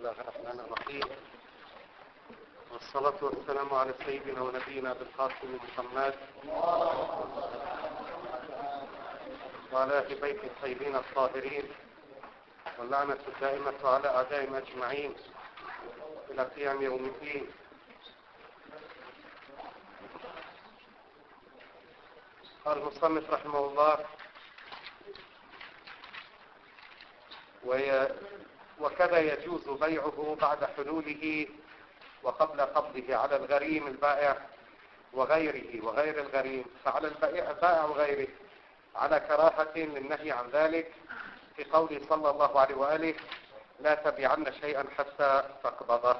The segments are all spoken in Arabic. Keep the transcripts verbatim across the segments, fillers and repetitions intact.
الله الرحمن الرحيم، والصلاة والسلام على سيدنا ونبينا بالقاسم محمد وعلى أهل بيت الطيبين الطاهرين، واللعنة الدائمة على أعدائهم أجمعين إلى قيام يوم الدين. قال المصنف رحمه الله: وكذا يجوز بيعه بعد حلوله وقبل قبضه على الغريم البائع وغيره وغير الغريم. فعلى البائع وغيره على كراهة للنهي عن ذلك في قوله صلى الله عليه وآله: لا تبيعن شيئا حتى تقبضه.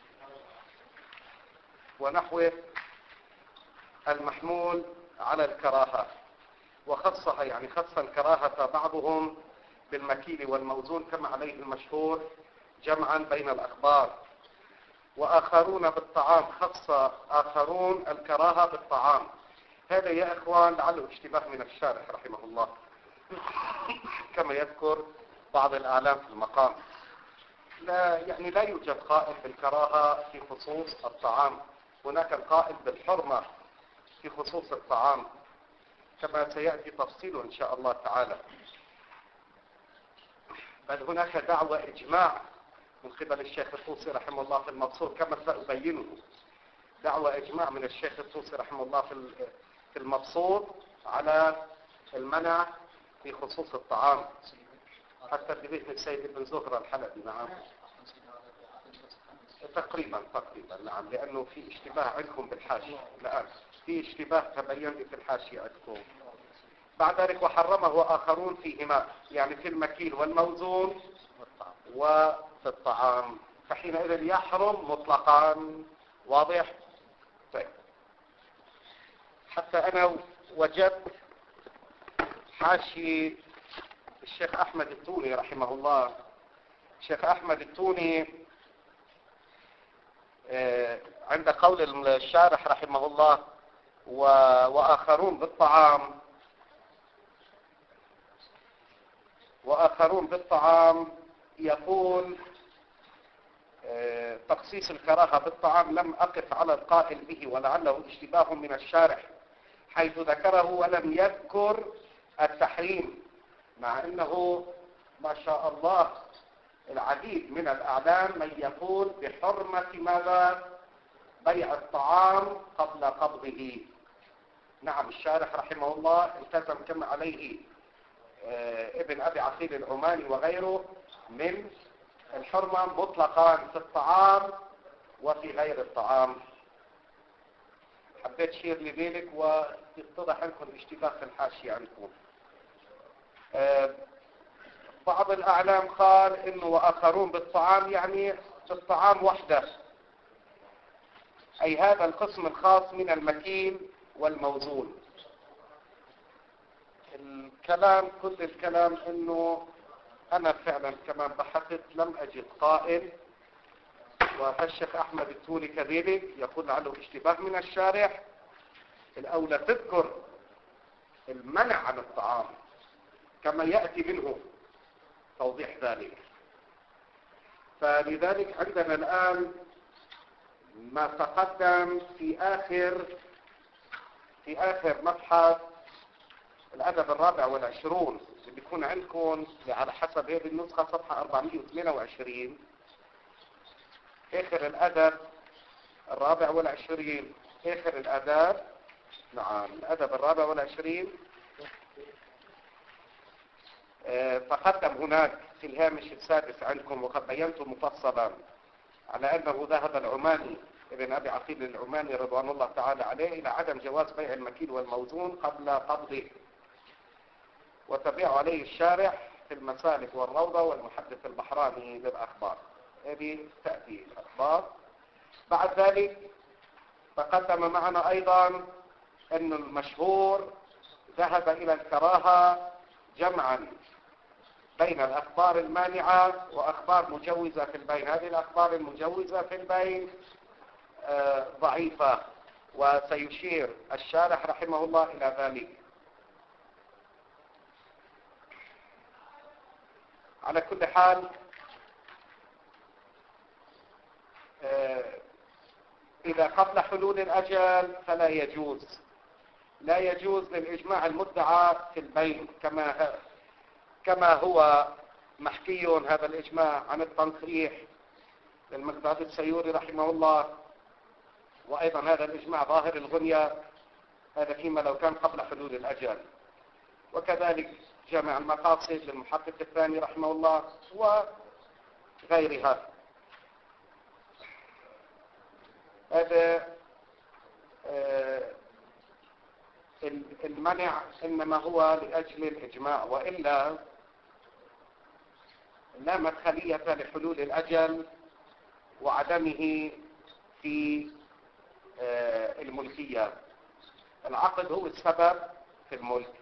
ونحوه المحمول على الكراهة، وخصها يعني خص الكراهة بعضهم بالمكيل والموزون كما عليه المشهور جمعا بين الأخبار، وآخرون بالطعام. خص آخرون الكراهة بالطعام. هذا يا إخوان لعله اشتباه من الشارح رحمه الله، كما يذكر بعض الأعلام في المقام. لا يعني لا يوجد قائل بالكراهة في خصوص الطعام، هناك القائل بالحرمة في خصوص الطعام كما سيأتي تفصيله إن شاء الله تعالى. بل هناك دعوة إجماع من قبل الشيخ الطوسي رحمه الله في المبسوط كما سأبينه، دعوة إجماع من الشيخ الطوسي رحمه الله في المبسوط على المنع في خصوص الطعام، حتى بذكر السيد ابن زهرة الحلبي. نعم تقريبا تقريبا نعم، لأنه في اشتباه عندكم بالحاشية. الآن في اشتباه تبين لي في الحاشية عندكم. بعد ذلك وحرمه آخرون فيهما، يعني في المكيل والموزون وفي الطعام، فحينئذ يحرم مطلقا. واضح؟ طيب، حتى أنا وجدت حاشي الشيخ أحمد التوني رحمه الله. الشيخ أحمد التوني عند قول الشارح رحمه الله وآخرون بالطعام وآخرون بالطعام يقول تخصيص الكراهة بالطعام لم أقف على القائل به، ولعله اشتباه من الشارح حيث ذكره ولم يذكر التحريم، مع أنه ما شاء الله العديد من الأعلام من يقول بحرمة ماذا؟ بيع الطعام قبل قبضه. نعم الشارح رحمه الله التزم كما عليه ابن أبي عقيل العماني وغيره من الحرمة مطلقا في الطعام وفي غير الطعام. حبيت شير لذلك ويتضح لكم الاشتباه في الحاشية عندكم. بعض الأعلام قال إنه وآخرون بالطعام يعني بالطعام وحده، أي هذا القسم الخاص من المكيل والموزون. الكلام كل الكلام إنه أنا فعلا كمان بحثت لم أجد قائل، وفالشيخ أحمد التوني كذلك يقول عنه اشتباه من الشارح. الأولى تذكر المنع عن الطعام كما يأتي منه توضيح ذلك. فلذلك عندنا الآن ما تقدم في آخر في آخر مبحث الأدب الرابع والعشرون اللي بيكون عندكم على حسب هذه النسخة صفحة أربعمائة واثنين وعشرين. آخر الأدب الرابع والعشرين، آخر الأدب نعم الأدب الرابع والعشرين. تقدم هناك في الهامش السادس عندكم وقد بينت مفصلا على أنه ذهب العماني ابن أبي عقيل العماني رضوان الله تعالى عليه إلى عدم جواز بيع المكيل والموزون قبل قبضه، وتبع عليه الشارح في المسالك والروضة والمحدث البحراني للأخبار. هذه تأتي الأخبار. بعد ذلك تقدم معنا أيضا أن المشهور ذهب إلى الكراهة جمعا بين الأخبار المانعة وأخبار مجوزة في البين. هذه الأخبار المجوزة في البين آه ضعيفة، وسيشير الشارح رحمه الله إلى ذلك. على كل حال إذا قبل حلول الأجل فلا يجوز، لا يجوز للإجماع المدعى في البين كما كما هو محكي هذا الإجماع عن التنقيح للمقداد السيوري رحمه الله، وأيضا هذا الإجماع ظاهر الغنية، هذا فيما لو كان قبل حلول الأجل، وكذلك جامع المقاصد للمحقق الثاني رحمه الله وغيرها. هذا المنع إنما هو لأجل الإجماع، وإلا لا مدخلية لحلول الأجل وعدمه في الملكية. العقد هو السبب في الملك،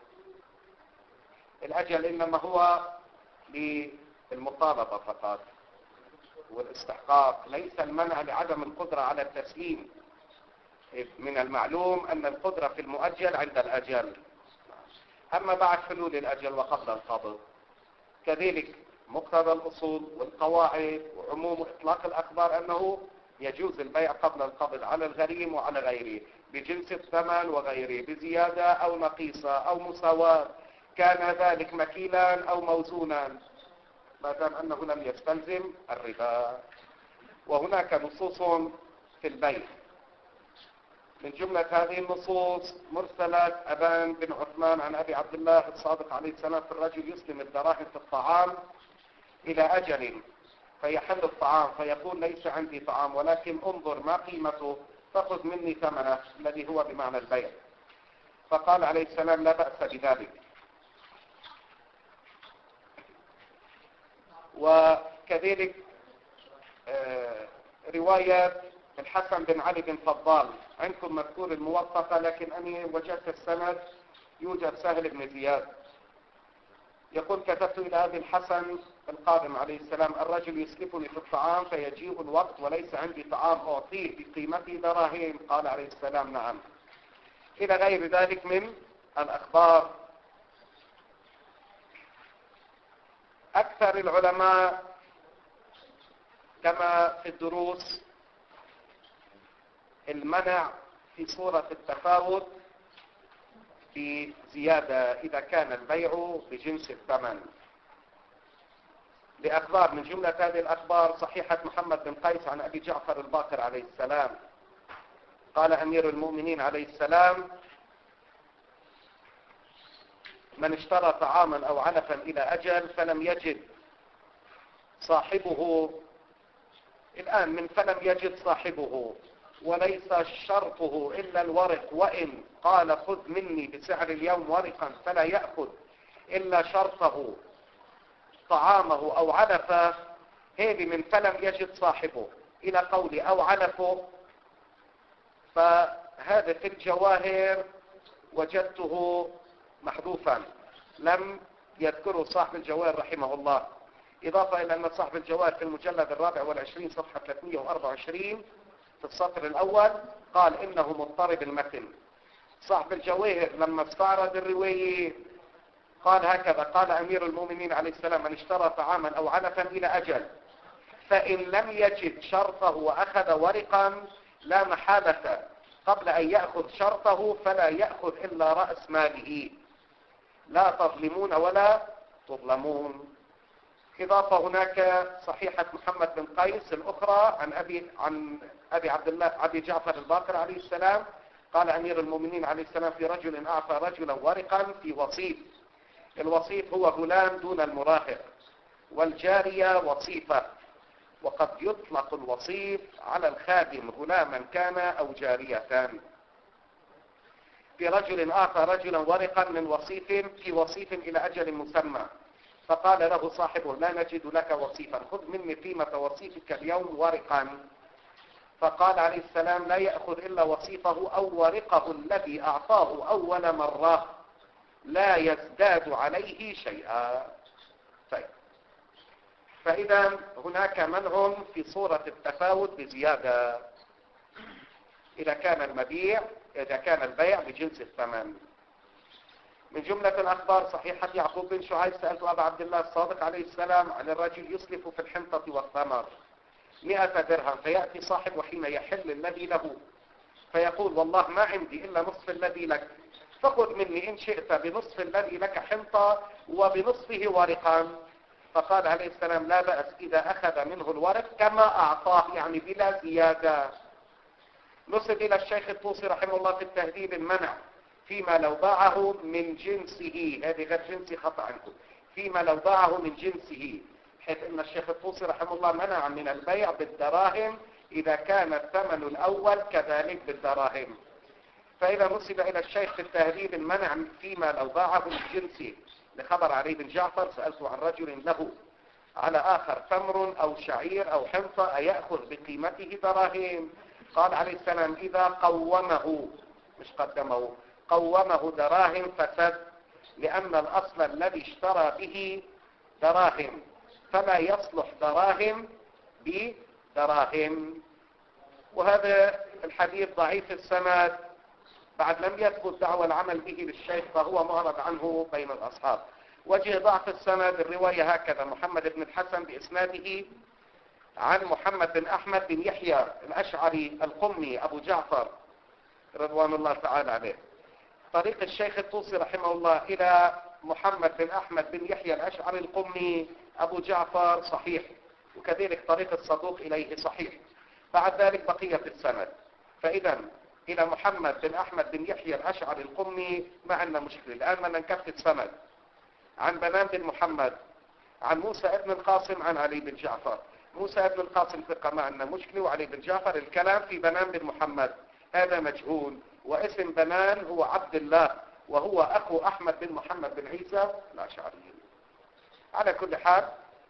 الأجل إنما هو للمطالبة فقط والاستحقاق، ليس المنع لعدم القدرة على التسليم. من المعلوم أن القدرة في المؤجل عند الأجل، أما بعد حلول الأجل وقبل القبض. كذلك مقتضى الأصول والقواعد وعموم إطلاق الأخبار أنه يجوز البيع قبل القبض على الغريم وعلى غيره بجنس الثمن وغيره، بزيادة أو نقيصة أو مساواة، كان ذلك مكيلا أو موزونا، ما دام أنه لم يستلزم الربا. وهناك نصوص في البيع، من جملة هذه النصوص مرسلة أبان بن عثمان عن أبي عبد الله الصادق عليه السلام في الرجل يسلم الدراهم في الطعام إلى أجل فيحل الطعام فيقول ليس عندي طعام ولكن انظر ما قيمته فخذ مني ثمنه، الذي هو بمعنى البيع. فقال عليه السلام لا بأس بذلك. وكذلك رواية الحسن بن علي بن فضال، عندكم مذكور الموثقة لكن أني وجدت السند يوجد سهل بن زياد، يقول كتبت إلى أبي الحسن القادم عليه السلام الرجل يسلفني في الطعام فيجيء الوقت وليس عندي طعام أعطيه بقيمته دراهم، قال عليه السلام نعم، إلى غير ذلك من الأخبار. أكثر العلماء كما في الدروس المنع في صورة التفاوت بزيادة إذا كان البيع بجنس الثمن، لأخبار من جملة هذه الأخبار صحيحة محمد بن قيس عن أبي جعفر الباقر عليه السلام قال أمير المؤمنين عليه السلام من اشترى طعاما أو علفا إلى أجل فلم يجد صاحبه، الآن من فلم يجد صاحبه وليس شرطه إلا الورق، وإن قال خذ مني بسعر اليوم ورقا فلا يأخذ إلا شرطه طعامه أو علفه، هذه من فلم يجد صاحبه إلى قول أو علفه. فهذا في الجواهر وجدته محذوفا، لم يذكره صاحب الجواهر رحمه الله، إضافة إلى أن صاحب الجواهر في المجلد الرابع والعشرين صفحة ثلاثمئة وأربعة وعشرين في السطر الأول قال إنه مضطرب المتن. صاحب الجواهر لما استعرض الرواية قال هكذا قال أمير المؤمنين عليه السلام من اشترى طعاما أو علفا إلى أجل فإن لم يجد شرطه وأخذ ورقا لا محالة قبل أن يأخذ شرطه فلا يأخذ إلا رأس ماله، لا تظلمون ولا تظلمون. إضافة هناك صحيحة محمد بن قيس الأخرى عن أبي عن أبي عبد الله أبي جعفر الباقر عليه السلام قال أمير المؤمنين عليه السلام في رجل أعطى رجلا ورقا في وصيف، الوصيف هو غلام دون المراهق، والجارية وصيفة، وقد يطلق الوصيف على الخادم غلاما كان أو جارية. في رجل أعطى رجلا ورقا من وصيف في وصيف إلى أجل مسمى، فقال له صاحبه لا نجد لك وصيفا خذ مني قيمة وصيفك اليوم ورقا، فقال عليه السلام لا يأخذ إلا وصيفه أو ورقه الذي أعطاه أول مرة لا يزداد عليه شيئا. طيب. فإذا هناك منع في صورة التفاوت بزيادة إذا كان المبيع إذا كان البيع بجنس الثمن. من جملة الأخبار صحيحة يعقوب بن شعيب سألت أبا عبد الله الصادق عليه السلام عن الرجل يسلف في الحنطة والثمر مئة درهم، فيأتي صاحب حين يحل الذي له فيقول والله ما عندي إلا نصف الذي لك، فخذ مني إن شئت بنصف الذي لك حنطة وبنصفه ورقا. فقال عليه السلام لا بأس إذا أخذ منه الورق كما أعطاه، يعني بلا زيادة. نسب إلى الشيخ الطوسي رحمه الله في التهذيب المنع فيما لو باعه من جنسه، هذه غير جنسي خطأ عنكم، فيما لو باعه من جنسه، حيث أن الشيخ الطوسي رحمه الله منع من البيع بالدراهم إذا كان الثمن الأول كذلك بالدراهم. فإذا نسب إلى الشيخ في التهذيب المنع فيما لو باعه من جنسه، لخبر علي بن جعفر سألت عن رجل له على آخر تمر أو شعير أو حنطة أيأخذ بقيمته دراهم؟ قال عليه السلام إذا قومه، مش قدمه، قومه دراهم فسد، لأن الأصل الذي اشترى به دراهم، فلا يصلح دراهم بدراهم. وهذا الحديث ضعيف السند، بعد لم يثبت دعوى العمل به للشيخ، فهو معرض عنه بين الأصحاب. وجه ضعف السند الرواية هكذا: محمد بن الحسن بإسناده عن محمد بن أحمد بن يحيى الأشعري القمي أبو جعفر رضوان الله تعالى عليه. طريق الشيخ الطوسي رحمه الله إلى محمد بن أحمد بن يحيى الأشعري القمي أبو جعفر صحيح، وكذلك طريق الصدوق إليه صحيح. بعد ذلك بقية السند، فإذا إلى محمد بن أحمد بن يحيى الأشعري القمي ما عندنا مشكلة. الآن بدنا نكفي السند عن بنان بن محمد عن موسى ابن القاسم عن علي بن جعفر. موسى ابن القاسم ثقة ما عندنا مشكلة، وعلي بن جعفر الكلام في بنان بن محمد هذا مجهول، واسم بنان هو عبد الله وهو أخو أحمد بن محمد بن عيسى الأشعري. على كل حال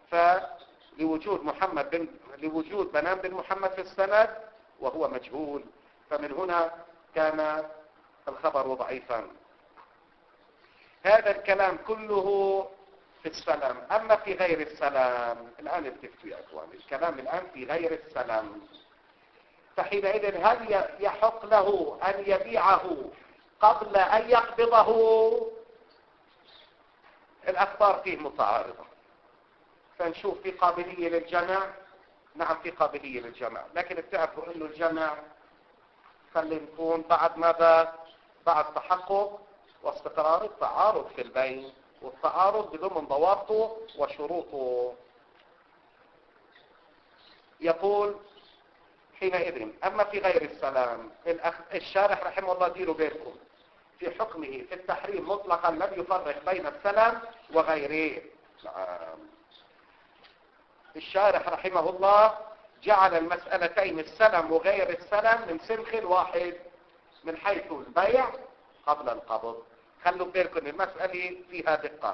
فلوجود محمد بن لوجود بنان بن محمد في السند وهو مجهول، فمن هنا كان الخبر ضعيفا. هذا الكلام كله في السلام. أما في غير السلام الآن التفتوا يا أخواني، الكلام الآن في غير السلام، فحينئذ هل يحق له أن يبيعه قبل أن يقبضه؟ الأخبار فيه متعارضة، فنشوف في قابلية للجمع. نعم في قابلية للجمع، لكن بتعرفوا أنه الجمع خلي نكون بعد ماذا؟ بعد تحقق واستقرار التعارض في البيع، والتعارض بضمن ضوابطه وشروطه. يقول حينئذ أما في غير السلام، الشارح رحمه الله ديروا بينكم في حكمه في التحريم مطلقا لم يفرق بين السلام وغيره. الشارح رحمه الله جعل المسألتين السلم وغير السلم من سلخ واحد من حيث البيع قبل القبض. خلوا بالكم المسألة فيها دقة.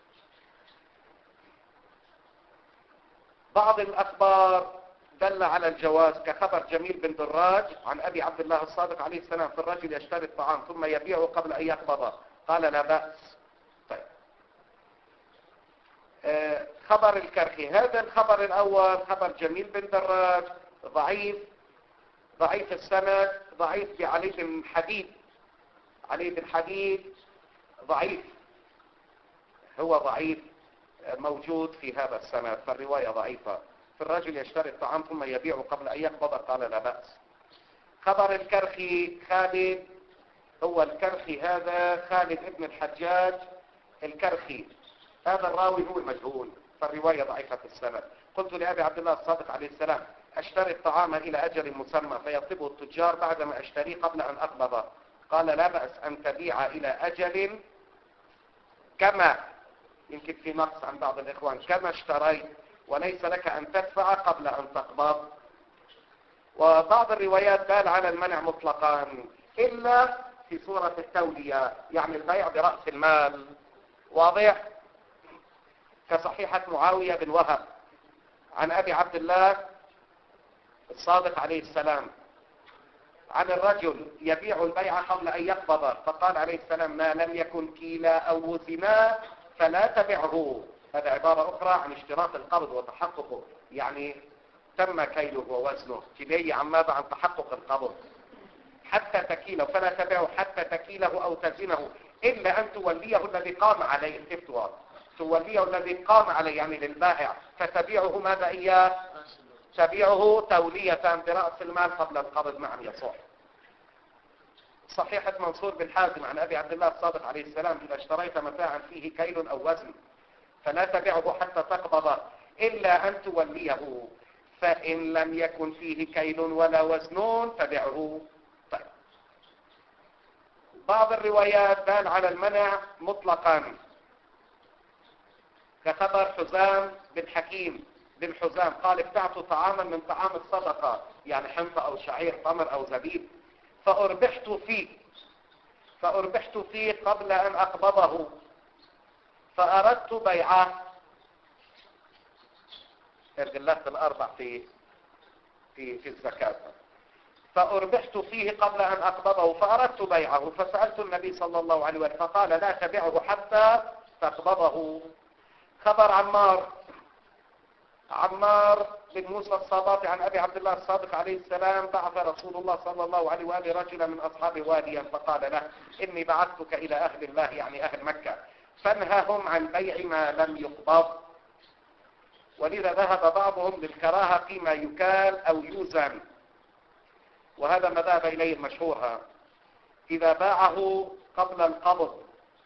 بعض الأخبار دل على الجواز، كخبر جميل بن دراج عن أبي عبد الله الصادق عليه السلام في الرجل يشتري الطعام ثم يبيعه قبل أن يقبضه، قال لا بأس. طيب. آه خبر الكرخي، هذا الخبر الأول خبر جميل بن دراج ضعيف، ضعيف السند، ضعيف بعلي بن حديد. علي بن حديد ضعيف، هو ضعيف موجود في هذا السند، فالرواية ضعيفة. في الرجل يشتري الطعام ثم يبيعه قبل أن يقبض قال لا بأس. خبر الكرخي خالد، هو الكرخي هذا خالد ابن الحجاج الكرخي، هذا الراوي هو المجهول، فالرواية ضعيفة في السند. قلت لأبي عبد الله الصادق عليه السلام أشتري الطعام إلى أجل مسمى فيطلبه التجار بعدما أشتريه قبل أن أقبضه، قال لا بأس أن تبيع إلى أجل كما، يمكن في نقص عن بعض الإخوان، كما اشتريت، وليس لك أن تدفع قبل أن تقبض. وبعض الروايات دال على المنع مطلقا إلا في صورة التولية، يعني البيع برأس المال، واضح؟ كصحيحة معاوية بن وهب عن أبي عبد الله الصادق عليه السلام عن الرجل يبيع البيع قبل أن يقبض، فقال عليه السلام ما لم يكن كيلا أو وزنا فلا تبعه. هذا عبارة أخرى عن اشتراط القبض وتحققه، يعني تم كيله ووزنه، كلية عن ماذا؟ عن تحقق القبض. حتى تكيله، فلا تبعه حتى تكيله أو تزنه إلا أن توليه الذي قام عليه الفتوى، توليه الذي قام عليه يعني للبائع، فتبيعه ماذا إياه؟ تبيعه تولية برأس المال قبل القبض معا يصح. صحيحة منصور بن حازم عن أبي عبد الله الصادق عليه السلام: إذا اشتريت متاعا فيه كيل أو وزن فلا تبيعه حتى تقبضه إلا أن توليه، فإن لم يكن فيه كيل ولا وزن فبيعه. طيب. بعض الروايات دال على المنع مطلقا، كخبر حزام بن حكيم بن حزام قال: ابتعت طعاما من طعام الصدقة، يعني حنطة أو شعير تمر أو زبيب، فأربحت فيه فأربحت فيه قبل أن أقبضه، فأردت بيعه. الغلات الأربع في في في الزكاة. فأربحت فيه قبل أن أقبضه فأردت بيعه، فسألت النبي صلى الله عليه وسلم فقال: لا تبيعه حتى تقبضه. خبر عمار عمار بن موسى الصباطي عن أبي عبد الله الصادق عليه السلام: بعث رسول الله صلى الله عليه وآله رجلا من أصحاب واديا فقال له: إني بعثتك إلى أهل الله، يعني أهل مكة، فانههم عن بيع ما لم يقبض. ولذا ذهب بعضهم للكراهة فيما يكال أو يوزن، وهذا ما ذهب إليه المشهور إذا باعه قبل القبض،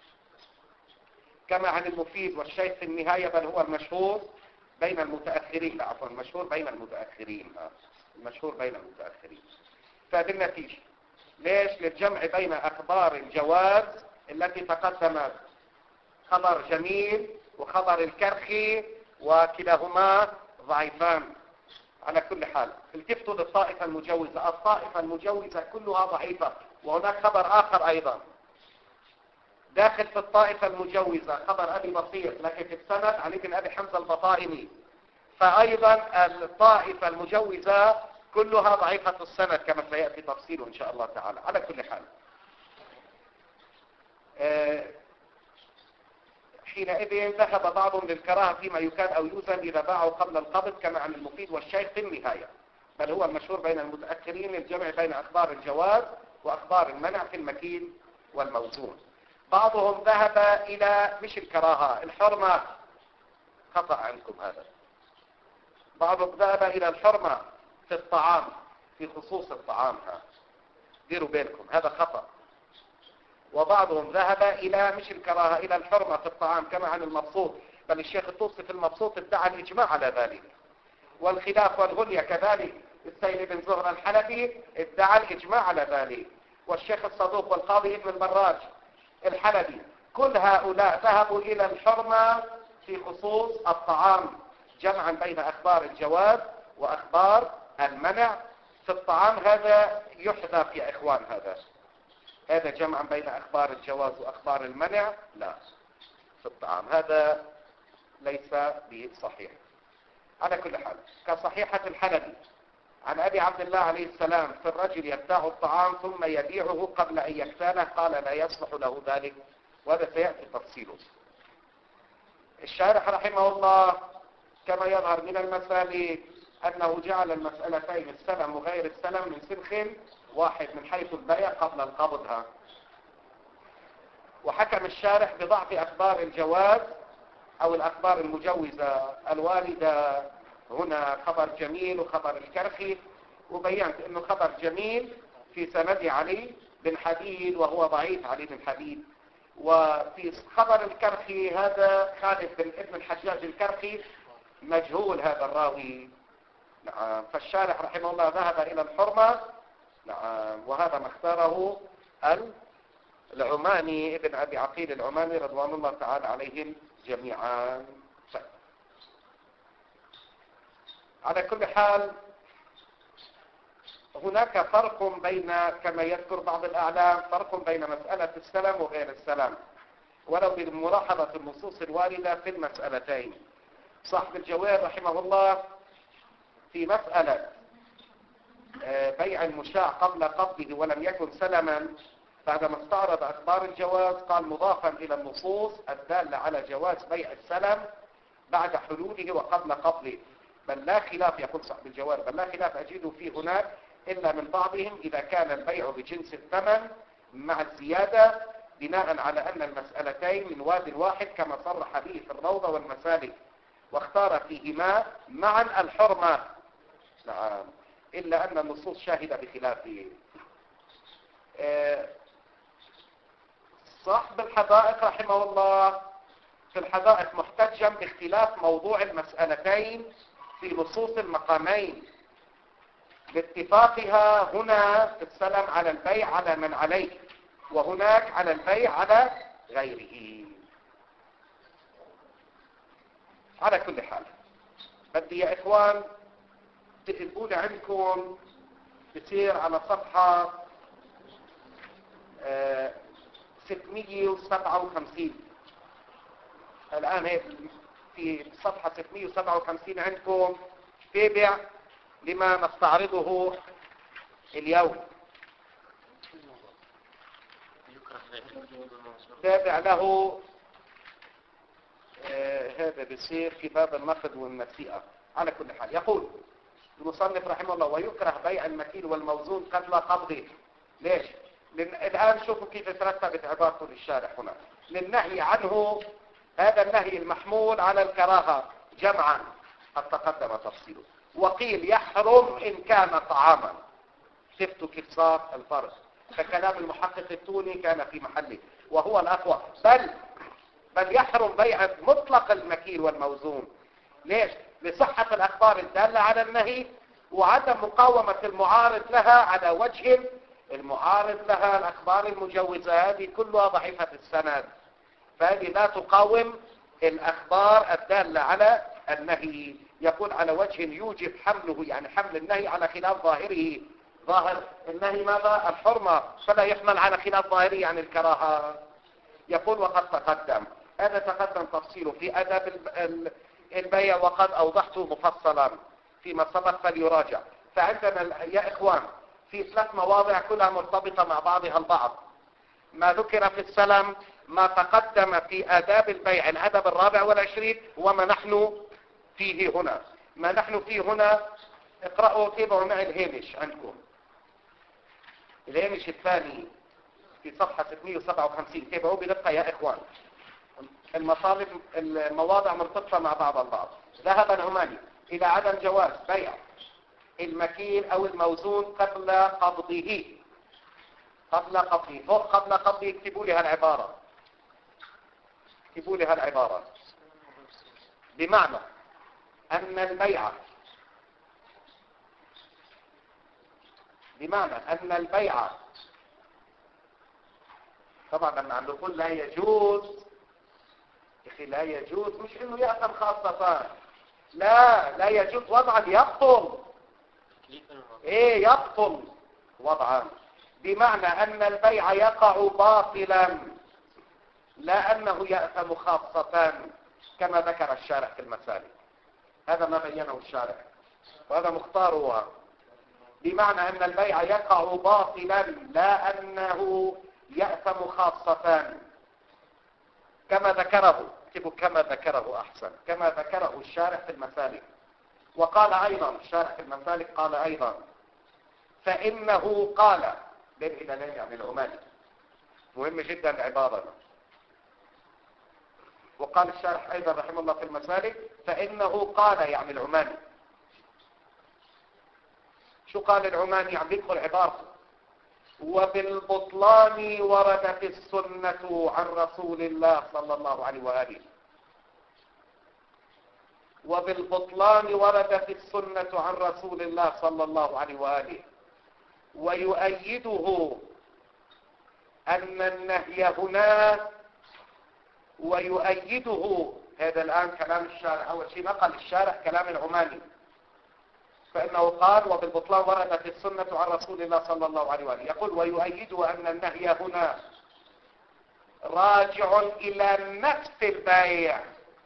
كما عن المفيد والشيخ في النهاية، بل هو المشهور بين المتأخرين. لا عفوا، المشهور بين المتأخرين المشهور بين المتأخرين. فبالنتيجة ليش؟ للجمع بين أخبار الجواز التي تقدمت، خبر جميل وخبر الكرخي، وكلاهما ضعيفان. على كل حال التفتوا للطائفة المجوزة، الطائفة المجوزة كلها ضعيفة، وهناك خبر آخر أيضا داخل في الطائفة المجوزة، خبر أبي بصير لكن في السند عن ابن أبي حمزة البطائني، فأيضا الطائفة المجوزة كلها ضعيفة السند كما سيأتي تفصيله إن شاء الله تعالى. على كل حال حينئذ ذهب بعضهم للكراهة فيما يكاد أو يوزن إذا باعوا قبل القبض، كما عن المفيد والشيخ في النهاية، بل هو المشهور بين المتأخرين للجمع بين أخبار الجواز وأخبار المنع في المكيل والموزون. بعضهم ذهب إلى مش الكراهة، الحرمة. خطأ عندكم هذا. بعضهم ذهب إلى الحرمة في الطعام، في خصوص الطعام، ديروا بالكم هذا خطأ. وبعضهم ذهب إلى مش الكراهة، إلى الحرمة في الطعام كما عن المبسوط، بل الشيخ الطوسي في المبسوط ادعى الإجماع على ذلك. والخلاف والغنية كذلك السيد بن زهر الحلبي ادعى الإجماع على ذلك، والشيخ الصدوق والقاضي ابن المراج الحلبي، كل هؤلاء ذهبوا إلى الحرمة في خصوص الطعام، جمعا بين أخبار الجواز وأخبار المنع في الطعام. هذا يحذف يا إخوان، هذا هذا جمعا بين أخبار الجواز وأخبار المنع لا في الطعام، هذا ليس بصحيح. على كل حال كصحيحة الحلبي عن أبي عبد الله عليه السلام في الرجل يبتاع الطعام ثم يبيعه قبل أن يكتاله، قال: لا يصلح له ذلك، وهذا سيأتي تفصيله. الشارح رحمه الله كما يظهر من المسالك أنه جعل المسألتين السلم وغير السلم من سلخ واحد من حيث البيع قبل القبضها. وحكم الشارح بضعف أخبار الجواز أو الأخبار المجوزة الواردة هنا، خبر جميل وخبر الكرخي، وبينت أنه خبر جميل في سند علي بن حديد وهو ضعيف علي بن حديد، وفي خبر الكرخي هذا خالد بن ابن الحجاج الكرخي مجهول هذا الراوي. نعم. فالشارح رحمه الله ذهب إلى الحرمة، نعم، وهذا ما اختاره العماني ابن أبي عقيل العماني رضوان الله تعالى عليهم جميعا. على كل حال هناك فرق بين، كما يذكر بعض الأعلام، فرق بين مسألة السلم وغير السلم، ولو بملاحظة النصوص الواردة في المسألتين. صاحب الجواب رحمه الله في مسألة بيع المشاع قبل قبضه ولم يكن سلما، بعدما استعرض أخبار الجواز قال مضافا إلى النصوص الدالة على جواز بيع السلم بعد حلوله وقبل قبضه، بل لا خلاف، يقول صاحب الجواب، بل لا خلاف أجد فيه هناك إلا من بعضهم إذا كان البيع بجنس الثمن مع الزيادة، بناء على أن المسألتين من واد واحد كما صرح به في الروضة والمسالك، واختار فيهما معا الحرمة نعم، إلا أن النصوص شاهدة بخلافه. صاحب الحدائق رحمه الله في الحدائق محتجا باختلاف موضوع المسألتين في نصوص المقامين، باتفاقها هنا في السلام على البيع على من عليه، وهناك على البيع على غيره. على كل حال بدي يا إخوان تقولوا عندكم بصير على صفحة ستمئة وسبعة وخمسين. الآن في صفحة ستمئة وسبعة وخمسين عندكم تابع لما نستعرضه اليوم، تابع له. آه هذا بيصير في باب النقد والنسيئة. على كل حال يقول المصنف رحمه الله: ويكره بيع المكيل والموزون قبل قبضه. ليش؟ لأن الآن شوفوا كيف ترتبت عبارته للشارح هنا. للنهي عنه، هذا النهي المحمول على الكراهة جمعا قد تقدم تفصيله. وقيل يحرم إن كان طعاما. شفتوا كيف صار الفرق؟ فكلام المحقق التوني كان في محله وهو الأقوى. بل بل يحرم بيع مطلق المكيل والموزون. ليش؟ لصحة الأخبار الدالة على النهي، وعدم مقاومة المعارض لها على وجه المعارض لها الأخبار المجوزة، هذه كلها ضعيفة السند، فهذه لا تقاوم الأخبار الدالة على النهي. يقول على وجه يوجب حمله، يعني حمل النهي على خلاف ظاهره. ظاهر النهي ماذا؟ الحرمة، فلا يحمل على خلاف ظاهره يعني الكراهة. يقول وقد تقدم، هذا تقدم تفصيله في أدب البيع وقد أوضحته مفصلا فيما سبق فليراجع. فعندنا يا إخوان في ثلاث مواضع كلها مرتبطة مع بعضها البعض. ما ذكر في السلام، ما تقدم في آداب البيع الأدب الرابع والعشرين، وما نحن فيه هنا. ما نحن فيه هنا اقرأوا تابعوا معي الهامش عندكم، الهامش الثاني في صفحة ستمئة وسبعة وخمسين. تابعوا بدقة يا إخوان، المطالب المواضع مرتبطة مع بعض البعض. ذهب العماني إلى عدم جواز بيع المكيل أو الموزون قبل قبضه. قبل قبضه فوق قبل قبضه اكتبوا لها العبارة، اكتبوا لها العبارة بمعنى أن البيع بمعنى أن البيع طبعا لما عم نقول لا يجوز، يخي لا يجوز مش انه يأثم خاصة، لا لا يجوز وضعا يبطل. ايه يبطل وضعا، بمعنى ان البيع يقع باطلا لا انه يأثم خاصة كما ذكر الشارح في المسالك. هذا ما بينه الشارح وهذا مختاره، بمعنى ان البيع يقع باطلا لا انه يأثم خاصة كما ذكره. اكتبوا كما ذكره احسن، كما ذكره الشارح في المسالك. وقال ايضا الشارح في المسالك قال ايضا فانه قال بين الى لين يعني العماني، مهم جدا العبارة. وقال الشارح ايضا رحمه الله في المسالك فانه قال يعني العماني. شو قال العماني؟ عم يدخل عبارته: وبالبطلان وردت السنة عن رسول الله صلى الله عليه وآله. وبالبطلان وردت السنة عن رسول الله صلى الله عليه وآله. ويؤيده أن النهي هنا، ويؤيده هذا الآن كلام الشارح. أول شيء نقل الشارح كلام العماني، فإنه قال وبالبطلان وردت السنة عن رسول الله صلى الله عليه وآله. يقول ويؤيد أن النهي هنا راجع إلى نفس البيع،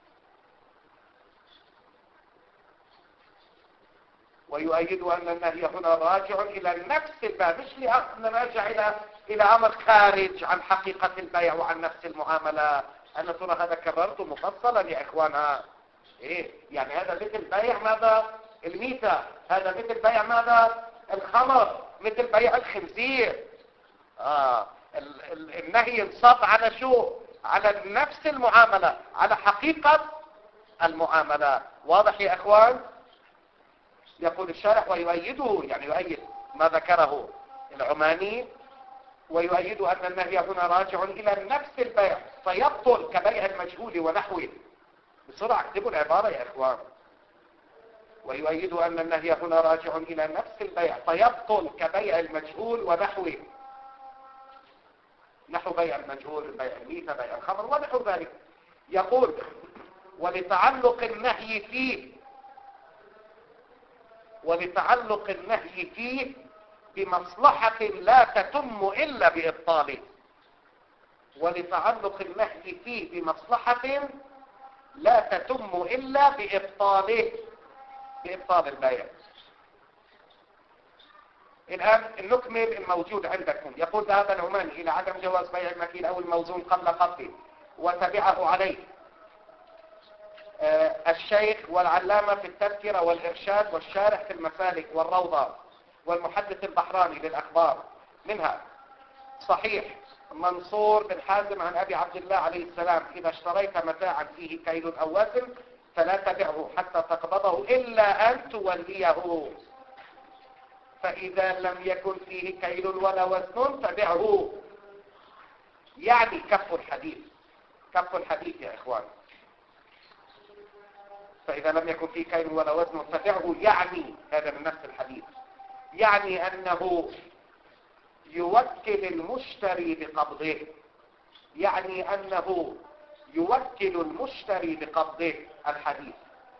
ويؤيد أن النهي هنا راجع إلى نفس البيع، مش راجع إلى إلى أمر خارج عن حقيقة البيع وعن نفس المعاملة. أنا ترى هذا كررته مفصلا يا إخوانها. إيه يعني هذا مثل بيع ماذا؟ الميتة. هذا مثل بيع ماذا؟ الخمر، مثل بيع الخنزير. آه. النهي انصب على شو؟ على نفس المعاملة، على حقيقة المعاملة. واضح يا اخوان؟ يقول الشارح ويؤيده، يعني يؤيد ما ذكره العماني، ويؤيد أن النهي هنا راجع إلى نفس البيع فيبطل كبيع المجهول ونحوه. بسرعة اكتبوا العبارة يا إخوان. ويؤيد أن النهي هنا راجع إلى نفس البيع فيبطل كبيع المجهول ونحوه. نحو بيع المجهول، بيع الميتة، بيع الخمر ونحو ذلك. يقول ولتعلق النهي فيه ولتعلق النهي فيه بمصلحة لا تتم إلا بإبطاله. ولتعلق النهي فيه بمصلحة لا تتم إلا بإبطاله، بإبطال البيع. الآن نكمل الموجود عندكم. يقول ذهب العماني إلى عدم جواز بيع المكيل أو الموزون قبل قبضه وتبعه عليه آه الشيخ والعلامة في التذكرة والإرشاد والشارح في المسالك والروضة والمحدث البحراني للأخبار. منها صحيح منصور بن حازم عن أبي عبد الله عليه السلام: إذا اشتريت متاعا فيه كيل أو وزن فلا تبعه حتى تقبضه إلا أن توليه، فإذا لم يكن فيه كيل ولا وزن فبعه. يعني كف الحديث، كف الحديث يا إخوان. فإذا لم يكن فيه كيل ولا وزن فبعه، يعني هذا من نفس الحديث، يعني أنه يوكل المشتري بقبضه، يعني أنه يوكل المشتري بقبضه الحديث.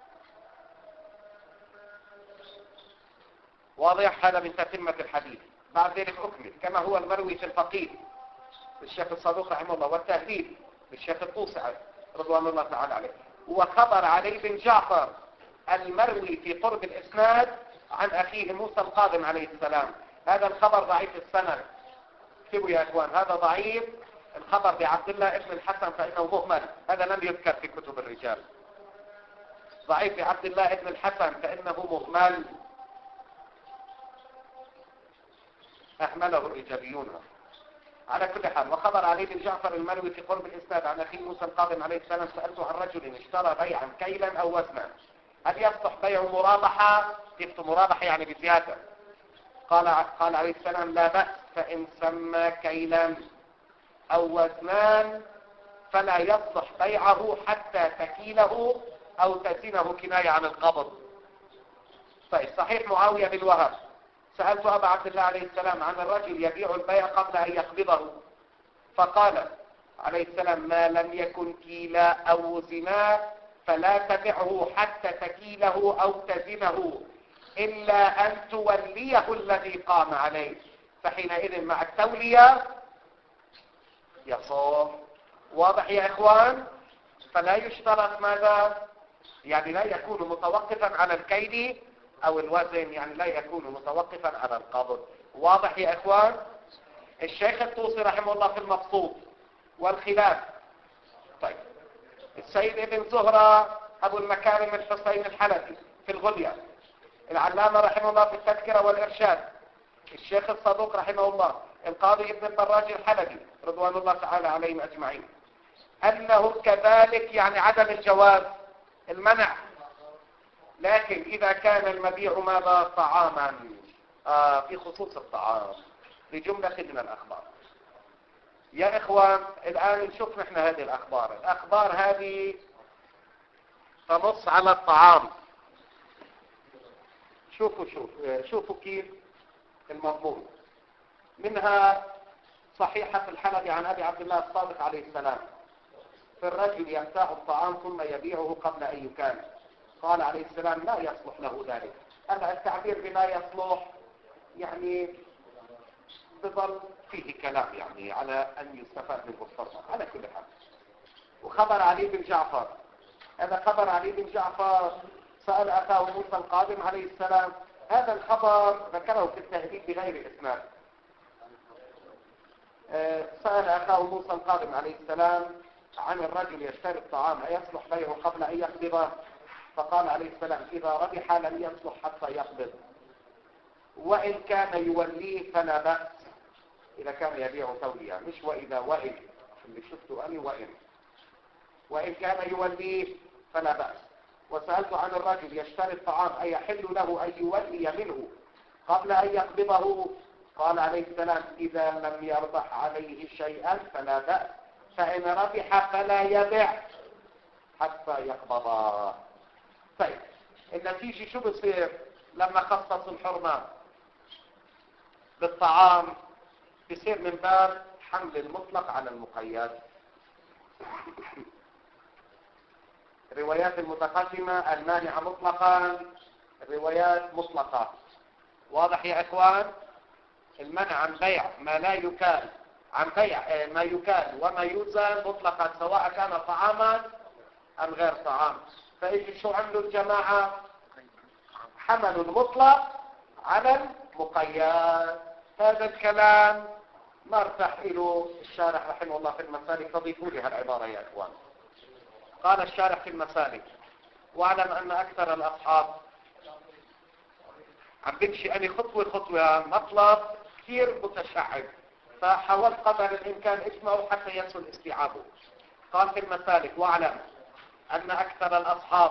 واضح؟ هذا من تتمة الحديث. بعد ذلك أكمل كما هو المروي في الفقيه للشيخ الصدوق رحمه الله، والتهذيب للشيخ الطوسي رضوان الله تعالى عليه، وخبر علي بن جعفر المروي في قرب الإسناد عن أخيه موسى القادم عليه السلام. هذا الخبر ضعيف السند، اكتبوا يا إخوان، هذا ضعيف الخبر بعبد الله ابن الحسن فإنه مهمل، هذا لم يذكر في كتب الرجال. ضعيف بعبد الله ابن الحسن فإنه مهمل، أهمله الإيجابيون. على كل حال، وخبر علي بن جعفر المروي في قرب الإسناد عن أخي موسى القادم عليه السلام: سألت عن رجل اشترى بيعا كيلا أو وزنا هل يصلح بيع مرابحة؟ كيف مرابحة يعني بزيادة؟ قال قال عليه السلام: لا بأس، فإن سمى كيلا أو وزنان فلا يصلح بيعه حتى تكيله أو تزنه، كناية عن القبض. طيب، صحيح معاوية بن وهب: سألت أبا عبد الله عليه السلام عن الرجل يبيع البيع قبل أن يقبضه، فقال عليه السلام: ما لم يكن كيلا أو وزنا فلا تبعه حتى تكيله أو تزنه إلا أن توليه الذي قام عليه، فحينئذ مع التولية يصح. واضح يا إخوان؟ فلا يشترط ماذا؟ يعني لا يكون متوقفا على الكيل أو الوزن، يعني لا يكون متوقفا على القبض. واضح يا إخوان؟ الشيخ الطوسي رحمه الله في المبسوط والخلاف. طيب، السيد ابن زهرة أبو المكارم الحسين الحلبي في الغلية، العلامة رحمه الله في التذكرة والإرشاد، الشيخ الصدوق رحمه الله، القاضي ابن البراج الحلبي رضوان الله تعالى عليهم أجمعين، أنه كذلك، يعني عدم الجواز، المنع. لكن إذا كان المبيع ماذا؟ طعاما، آه في خصوص الطعام لجملة من الأخبار. يا إخوان، الآن نشوف نحن هذه الأخبار. الأخبار هذه تنص على الطعام. شوفوا شوف شوفوا كيف المضمون. منها صحيحة الحلبي عن أبي عبد الله الصادق عليه السلام: في الرجل يمتاع الطعام ثم يبيعه قبل أن يكان. قال عليه السلام: لا يصلح له ذلك. هذا التعبير بلا يصلح يعني بظل فيه كلام، يعني على أن يستفاد منه الفرق. على كل حال، وخبر علي بن جعفر، هذا خبر علي بن جعفر سأل أخاه موسى القادم عليه السلام. هذا الخبر ذكره في التهذيب بغير إسناد. سأل أخاه موسى القادم عليه السلام عن الرجل يشتري الطعام أيصلح بيعه قبل أن يقبضه؟ فقال عليه السلام: إذا ربح لم يصلح حتى يقبض، وإن كان يوليه فلا بأس. إذا كان يبيع تولية، مش وإذا، وإن اللي شفته أني، وإن وإن كان يوليه فلا بأس. وسألت عن الرجل يشتري الطعام أيحل له أن يولي منه قبل أن يقبضه؟ قال عليه السلام إذا لم يربح عليه شيئا فلا بأس، فإن ربح فلا يبع حتى يقبضه. طيب النتيجة شو بصير لما خصص الحرمة بالطعام؟ بصير من باب حمل المطلق على المقيد. الروايات المتقدمة المانعة مطلقا، الروايات مطلقة. واضح يا اخوان؟ المنع عن بيع ما لا يكال، عن بيع ما يكال وما يوزن مطلقا سواء كان طعاما ام غير طعام. فايش شو عملوا الجماعة؟ حملوا المطلق على المقيد. هذا الكلام ما ارتاح له الشارح رحمه الله في المسالك، تضيفوا لي هالعبارة يا اخوان. قال الشارح في المسالك: واعلم ان اكثر الاصحاب، عم بمشي اني خطوة خطوة، مطلب كثير متشعب، فحاولت قدر الامكان اسمعه حتى يسهل استيعابه. قال في المسالك: واعلم ان اكثر الاصحاب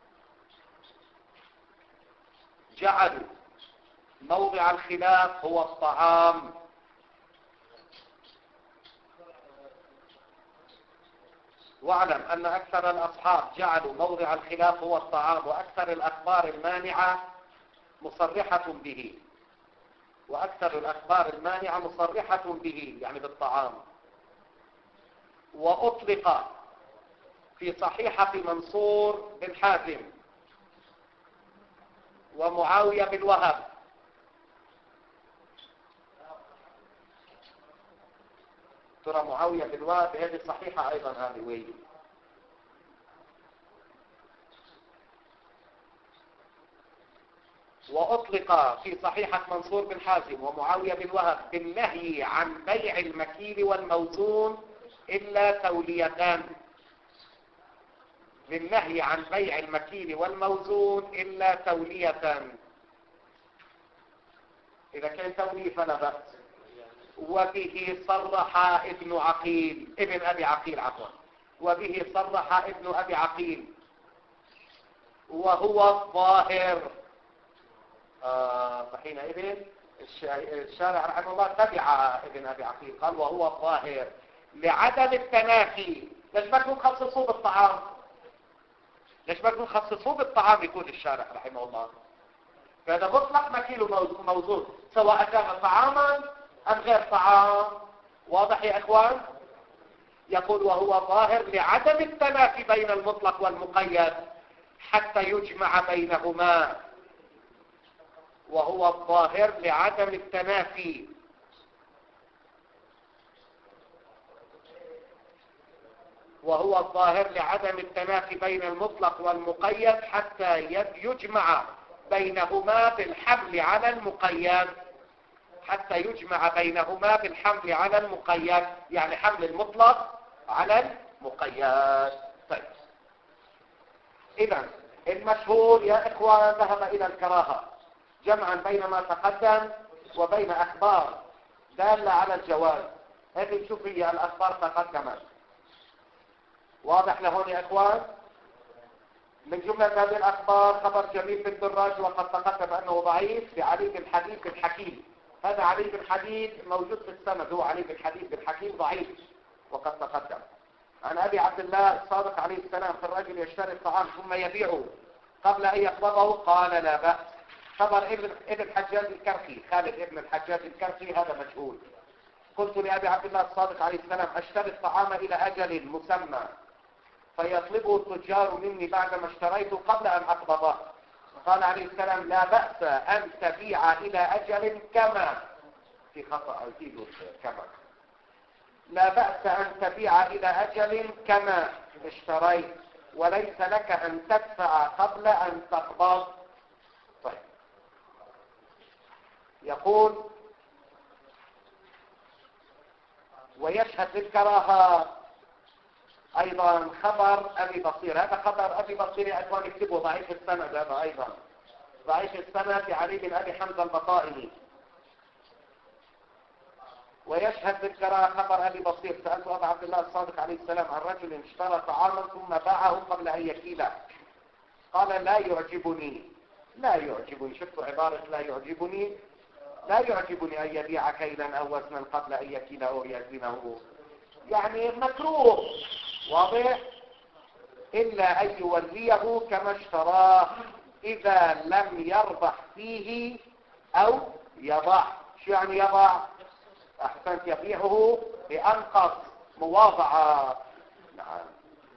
جعلوا موضع الخلاف هو الطعام. واعلم أن أكثر الأصحاب جعلوا موضع الخلاف هو الطعام، وأكثر الأخبار المانعة مصرحة به. وأكثر الأخبار المانعة مصرحة به يعني بالطعام. وأطلق في صحيحة منصور بن حازم ومعاوية بن وهب ترى معاوية بن وهب هذه صحيحة أيضا هذه وين؟ وأطلق في صحيحة منصور بن حازم ومعاوية بن وهب بالنهي عن بيع المكيل والموزون إلا توليتان. بالنهي عن بيع المكيل والموزون إلا تولية. إذا كان تولية فلا بأس. وبه صرح ابن عقيل ابن أبي عقيل عفوا وبه صرح ابن أبي عقيل وهو الظاهر. آه فحينئذ الشارع رحمه الله تبع ابن أبي عقيل، قال وهو الظاهر لعدم التنافي. ليش ما تكون خصصوه بالطعام؟ ليش ما تكون خصصوه بالطعام يكون الشارع رحمه الله؟ فهذا مطلق مكيل وموزون سواء كان طعاما أم غير طعام. واضح يا إخوان؟ يقول وهو ظاهر لعدم التنافي بين المطلق والمقيد حتى يجمع بينهما. وهو الظاهر لعدم التنافي وهو الظاهر لعدم التنافي بين المطلق والمقيد حتى يجمع بينهما بالحمل على المقيد. حتى يجمع بينهما بالحمل على المقيد، يعني حمل المطلق على المقيد. طيب إذن المشهور يا إخوان ذهب إلى الكراهة جمعا بين ما تقدم وبين أخبار دالة على الجواز. هذه نشوف هي الأخبار تقدمت. واضح لهون يا إخوان؟ من جملة هذه الأخبار خبر جميل بن دراج وقد تقدم أنه ضعيف في علي بن حديد بن حكيم. هذا علي بن حديد موجود في السند، هو علي بن حديد بن حكيم ضعيف وقد تقدم. عن أبي عبد الله الصادق عليه السلام في الرجل يشتري الطعام ثم يبيعه قبل أن يقبضه قال لا بأس. خبر ابن ابن حجاج الكرخي، خالد ابن الحجاج الكرخي هذا مجهول. قلت لأبي عبد الله الصادق عليه السلام اشتري الطعام إلى أجل مسمى فيطلبه التجار مني بعدما اشتريته قبل أن أقبضه. قال عليه السلام لا بأس أن تبيع إلى أجل كما في خطأ أزيد كما لا بأس أن تبيع إلى أجل كما اشتريت وليس لك أن تدفع قبل أن تقبض. طيب يقول ويشهد للكراهة أيضا خبر أبي بصير. هذا خبر أبي بصير يا أخوان اكتبوا ضعيف السند، هذا أيضا ضعيف السند لعلي بن أبي حمزة البطائني. ويشهد للكراهة خبر أبي بصير سألت أبا عبد الله الصادق عليه السلام عن رجل اشترى طعاما ثم باعه قبل أن يكيله قال لا يعجبني، لا يعجبني، شفتوا عبارة لا يعجبني؟ لا يعجبني أن يبيع كيلا أو وزنا قبل أن يكيل أو يزنه، يعني مكروه، واضح؟ إلا أن يوليه كما اشتراه إذا لم يربح فيه أو يضع. شو يعني يضع؟ أحسنت، يبيعه بأنقص مواضعة. نعم.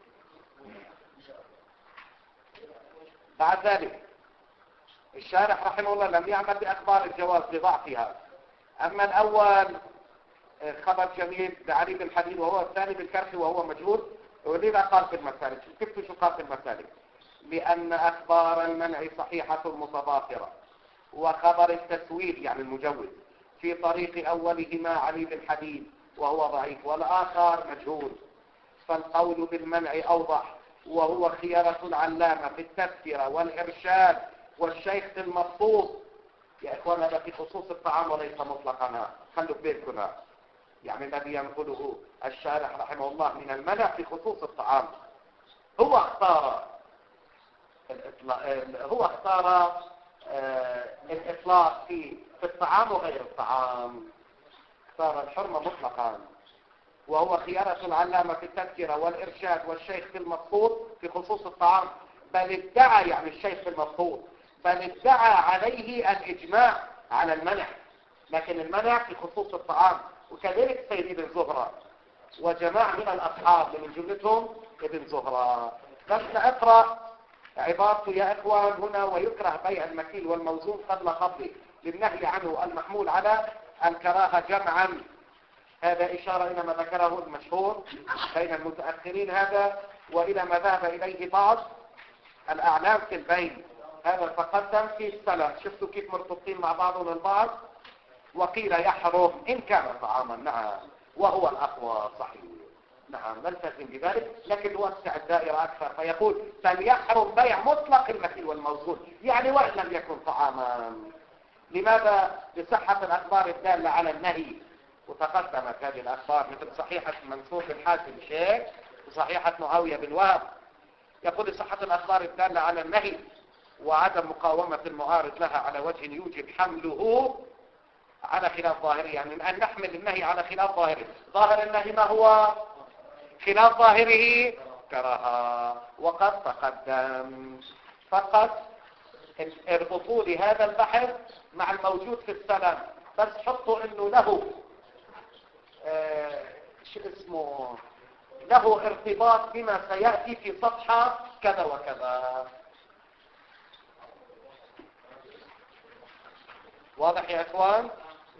بعد ذلك الشارح رحمه الله لم يعمل بأخبار الجواز لضعفها. أما الأول خبر جميل بعلي بن الحديد، وهو الثاني بالكرخي وهو مجهول. ولذا قال في المسالك، شفتوا شو قال في المسالك؟ لأن أخبار المنع صحيحة متضافرة، وخبر التسويد يعني المجوز في طريق أولهما علي بن الحديد وهو ضعيف، والآخر مجهول، فالقول بالمنع أوضح، وهو خيارة العلامة في التذكرة والإرشاد والشيخ المفروض. يا إخوان هذا في خصوص الطعام وليس مطلقا، خلوا بالكم، يعني الذي ينقله الشارح رحمه الله من المنع في خصوص الطعام. هو اختار هو اختار الإطلاق في في الطعام وغير الطعام، اختار الحرمة مطلقا، وهو خيارة العلامة في التذكرة والإرشاد والشيخ في المفروض في خصوص الطعام، بل ادعى يعني الشيخ في المفروض بل ادعى عليه الإجماع على المنع، لكن المنع في خصوص الطعام. وكذلك سيد ابن زهرة وجماعة من الأصحاب من جملتهم ابن زهرة. بس نقرأ عبارته يا إخوان هنا: ويكره بيع المكيل والموزون قبل قبضه للنهي عنه المحمول على الكراهة جمعا. هذا إشارة إلى ما ذكره المشهور بين المتأخرين هذا، وإلى ما ذهب إليه بعض الأعلام في البين. هذا تقدم في السلف، شفتوا كيف مرتبطين مع بعضهم البعض. وقيل يحرم إن كان طعاما، نعم، وهو الأقوى صحيح، نعم، نلتزم بذلك، لكن نوسع الدائرة أكثر فيقول فليحرم بيع مطلق المكيل والموزون، يعني وإن لم يكن طعاما. لماذا؟ لصحة الأخبار الدالة على النهي، وتقدمت هذه الأخبار مثل صحيحة منصور بن حاتم الشيخ وصحيحة معاوية بن وهب. يقول لصحة الأخبار الدالة على النهي وعدم مقاومة المعارض لها على وجه يوجب حمله على خلاف ظاهره، يعني أن نحمل النهي على خلاف ظاهره. ظاهر النهي ما هو؟ خلاف ظاهره كراهة، وقد تقدم. فقط اربطوا لي هذا البحث مع الموجود في السلام، بس حطوا انه له آه شو اسمه له ارتباط بما سيأتي في صفحة كذا وكذا. واضح يا اخوان؟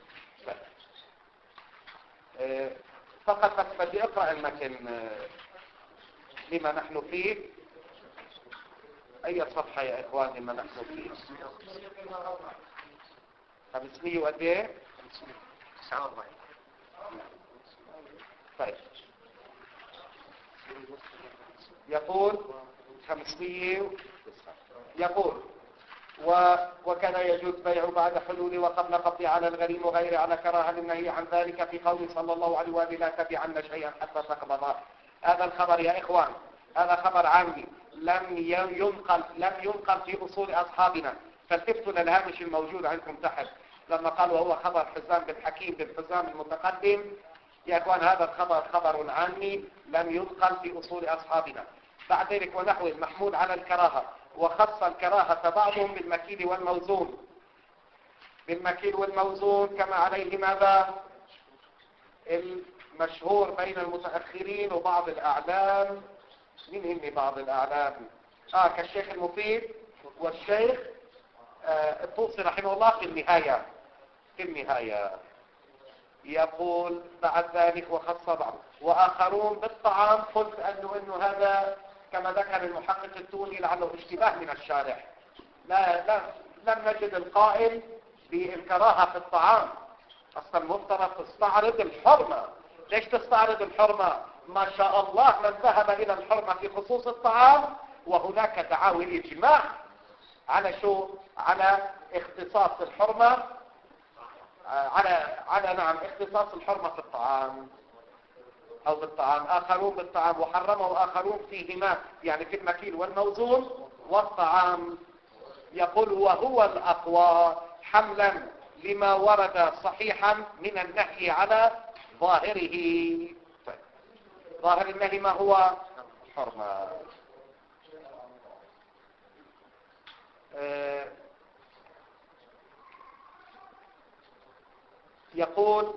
آه فقط بس بدي اقرأ المتن آه لما نحن فيه. اي صفحة يا اخوان لما نحن فيه؟ خمسمية وقد ايه؟ تسعة وأربعين. طيب يقول خمسمية يقول و... وكان يجوز بيع بعد حلول وقبل قبض على الغريم وغيره على كراهة النهي عن ذلك في قول صلى الله عليه وآله لا تبيعن شيئا حتى تقبضه. هذا الخبر يا إخوان هذا خبر عامي لم ينقل لم ينقل في أصول أصحابنا. فالتفتوا للهامش الموجود عندكم تحت لما قال وهو خبر حزام بن حكيم بن حزام المتقدم. يا إخوان هذا الخبر خبر عامي لم ينقل في أصول أصحابنا. بعد ذلك ونحو المحمول على الكراهة، وخص الكراهة بعضهم بالمكيل والموزون بالمكيل والموزون كما عليه ماذا؟ المشهور بين المتأخرين وبعض الأعلام. من هم بعض الأعلام؟ آه كالشيخ المفيد والشيخ آه الطوسي رحمه الله في النهاية في النهاية يقول بعد ذلك وخص بعض وآخرون بالطعام. قلت أنه إنه هذا كما ذكر المحقق التوني لعله اشتباه من الشارح. لا لا لم نجد القائل بالكراهة في الطعام. أصلا المفترض تستعرض الحرمة. ليش تستعرض الحرمة؟ ما شاء الله من ذهب إلى الحرمة في خصوص الطعام، وهناك دعاوي إجماع على شو؟ على اختصاص الحرمة على على نعم اختصاص الحرمة في الطعام أو بالطعام. آخرون بالطعام وحرمه آخرون فيهما، يعني في المكيل والموزون والطعام. يقول وهو الأقوى حملا لما ورد صحيحا من النهي على ظاهره. طيب. ظاهر النهي ما هو؟ حرمة. آه يقول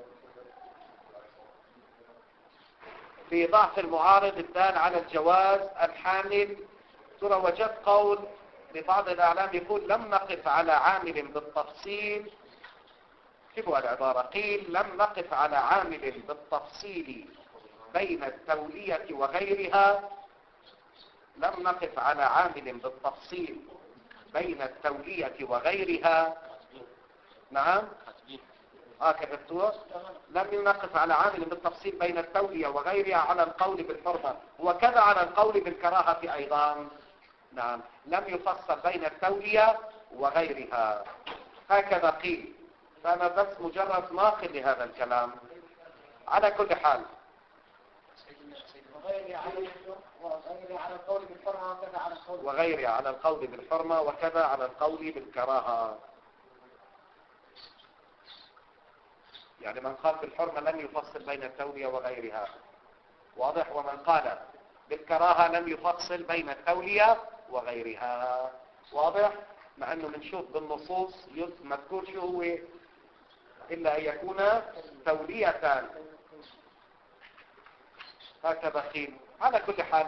في ضعف المعارض الدال على الجواز الحامل. ترى وجدت قول لبعض الأعلام يقول لم نقف على عامل بالتفصيل. اكتبوا العبارة. قيل لم نقف على عامل بالتفصيل بين التولية وغيرها. لم نقف على عامل بالتفصيل بين التولية وغيرها. نعم اه كتبتوها. لم نقف على عامل بالتفصيل بين التولية وغيرها على القول بالحرمة، وكذا على القول بالكراهة أيضا. نعم لم يفصل بين التولية وغيرها، هكذا قيل. فأنا بس مجرد ناقل لهذا الكلام. على كل حال وغيرها على القول بالحرمة وكذا على القول وغيرها على القول بالحرمة وكذا على القول بالكراهة. يعني من قال بالحرمة لم يفصل بين التولية وغيرها، واضح. ومن قال بالكراهة لم يفصل بين التولية وغيرها، واضح. مع انه بنشوف بالنصوص مذكور شو هو الا ان يكون تولية، هكذا قيل. على كل حال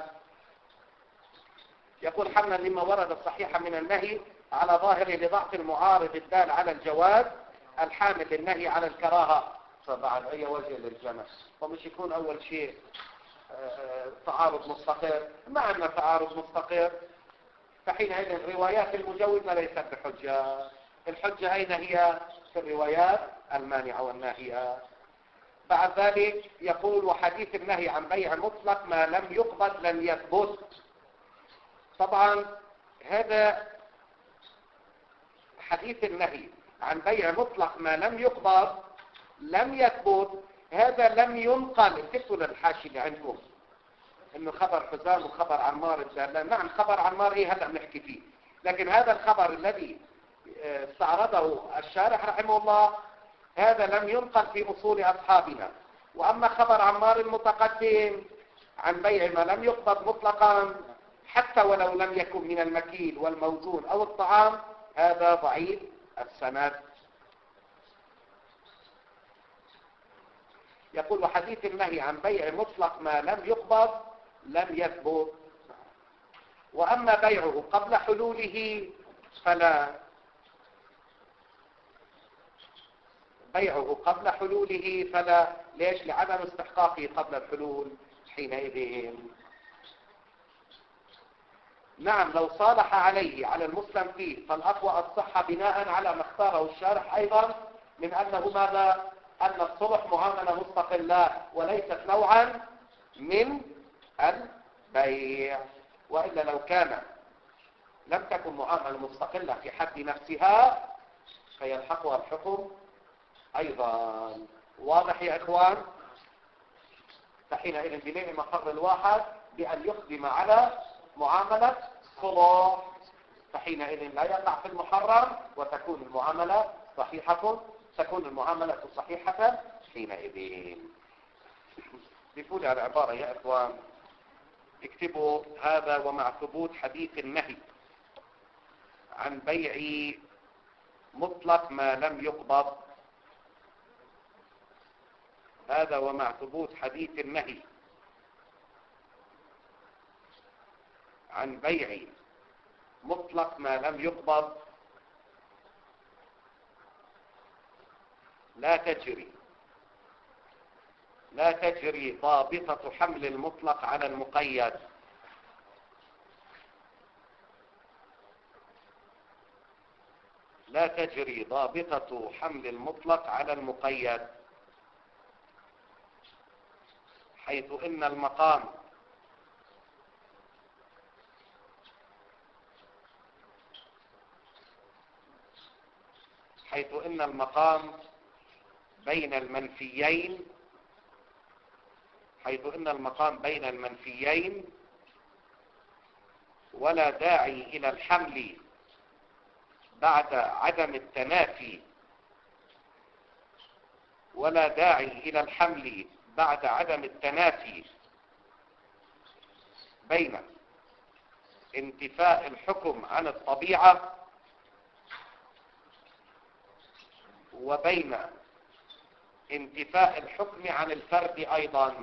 يقول حملا لما ورد صحيحا من النهي على ظاهره لضعف المعارض الدال على الجواز الحامل للنهي على الكراهة. طبعا اي وجه للجمع، فمش يكون اول شيء تعارض مستقر. ما عندنا تعارض مستقر، فحينئذ روايات المجوزة ليست بحجة. الحجة أين هي؟ في الروايات المانعة والناهية. بعد ذلك يقول وحديث النهي عن بيع مطلق ما لم يقبض لم يثبت. طبعا هذا حديث النهي عن بيع مطلق ما لم يقبض لم يثبت، هذا لم ينقل. اكتبوا للحاشي اللي عندكم انه خبر حزام وخبر عمار الدالان. نعم خبر عمار ايه هلا بنحكي فيه، لكن هذا الخبر الذي استعرضه الشارح رحمه الله هذا لم ينقل في اصول اصحابنا. واما خبر عمار المتقدم عن بيع ما لم يقبض مطلقا حتى ولو لم يكن من المكيل والموزون او الطعام، هذا ضعيف السند. يقول وحديث النهي عن بيع مطلق ما لم يقبض لم يثبت. وأما بيعه قبل حلوله فلا. بيعه قبل حلوله فلا. ليش؟ لعدم استحقاقه قبل الحلول حينئذ. نعم لو صالح عليه على المسلم فيه فالأقوى الصحة بناء على ما اختاره الشارح أيضا من أنه ماذا؟ أن الصلح معاملة مستقلة وليست نوعا من البيع. وإلا لو كان لم تكن معاملة مستقلة في حد نفسها فيلحقها الحكم أيضا. واضح يا إخوان؟ فحينئذ بناء مقر الواحد بأن يقدم على معاملة صلح، فحينئذ لا يقع في المحرم وتكون المعاملة صحيحة. تكون المعاملة صحيحة حينئذ. بفول على العبارة يا إخوان. اكتبوا هذا ومع ثبوت حديث النهي عن بيع مطلق ما لم يقبض. هذا ومع ثبوت حديث النهي عن بيع مطلق ما لم يقبض لا تجري لا تجري ضابطة حمل المطلق على المقيد. لا تجري ضابطة حمل المطلق على المقيد، حيث إن المقام حيث إن المقام بين المنفيين حيث إن المقام بين المنفيين ولا داعي إلى الحمل بعد عدم التنافي ولا داعي إلى الحمل بعد عدم التنافي بين انتفاء الحكم عن الطبيعة وبين انتفاء الحكم عن الفرد أيضا.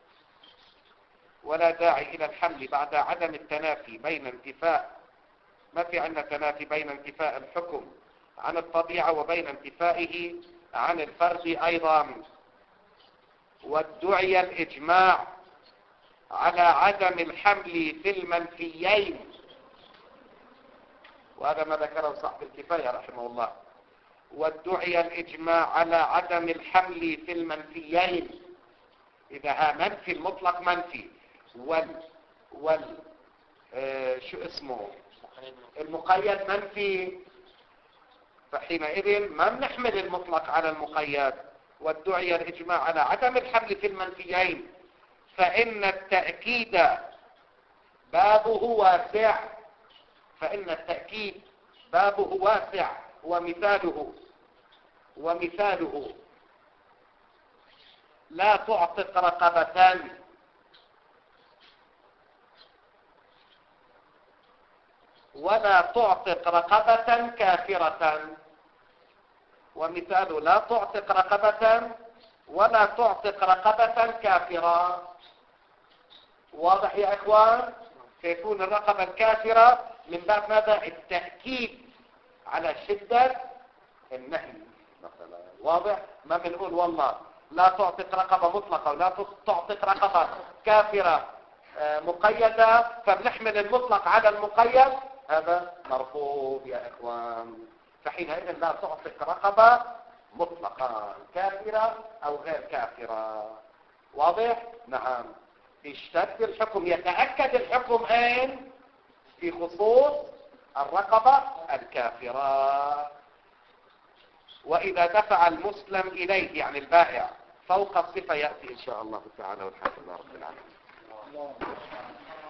ولا داعي إلى الحمل بعد عدم التنافي بين انتفاء، ما في عندنا تنافي بين انتفاء الحكم عن الطبيعة وبين انتفائه عن الفرد أيضا. وادعي الإجماع على عدم الحمل في المنفيين، وهذا ما ذكره صاحب الكفاية رحمه الله. وادعي الإجماع على عدم الحمل في المنفيين، إذا ها منفي المطلق منفي وال وال آه شو اسمه المقيد منفي، فحينئذ ما بنحمل المطلق على المقيد. وادعي الإجماع على عدم الحمل في المنفيين فإن التأكيد بابه واسع، فإن التأكيد بابه واسع ومثاله ومثاله لا تعتق رقبتان ولا تعتق رقبة كافرة. ومثاله لا تعتق رقبة ولا تعتق رقبة كافرة. واضح يا إخوان؟ سيكون الرقبة الكافرة من باب ماذا؟ التأكيد على شدة النهي مثلا. واضح؟ ما بنقول والله لا تعتق رقبة مطلقة ولا تعتق رقبة كافرة مقيدة فبنحمل المطلق على المقيد، هذا مرفوض يا إخوان. فحينئذ لا تعتق رقبة مطلقة كافرة أو غير كافرة. واضح؟ نعم. اشتد الحكم، يتأكد الحكم أين؟ في خصوص الرقبة الكافرة. وإذا دفع المسلم إليه يعني البائع فوق الصفة يأتي إن شاء الله تعالى، والحمد لله رب العالمين.